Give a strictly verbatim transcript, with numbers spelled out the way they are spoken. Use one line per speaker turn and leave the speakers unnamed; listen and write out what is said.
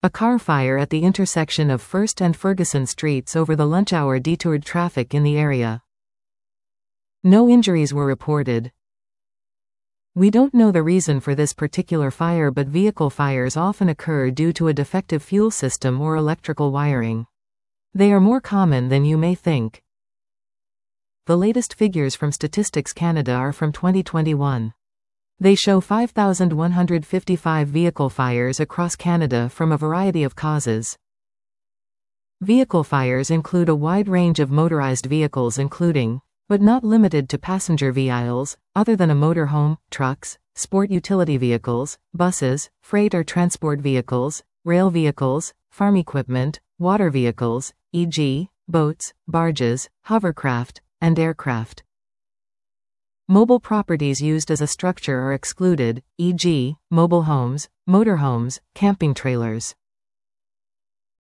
A car fire at the intersection of First and Ferguson Streets over the lunch hour detoured traffic in the area. No injuries were reported. We don't know the reason for this particular fire, but vehicle fires often occur due to a defective fuel system or electrical wiring. They are more common than you may think. The latest figures from Statistics Canada are from twenty twenty-one. They show five thousand one hundred fifty-five vehicle fires across Canada from a variety of causes. Vehicle fires include a wide range of motorized vehicles, including, but not limited to, passenger vehicles, other than a motorhome, trucks, sport utility vehicles, buses, freight or transport vehicles, rail vehicles, farm equipment, water vehicles, for example, boats, barges, hovercraft, and aircraft. Mobile properties used as a structure are excluded, for example, mobile homes, motorhomes, camping trailers.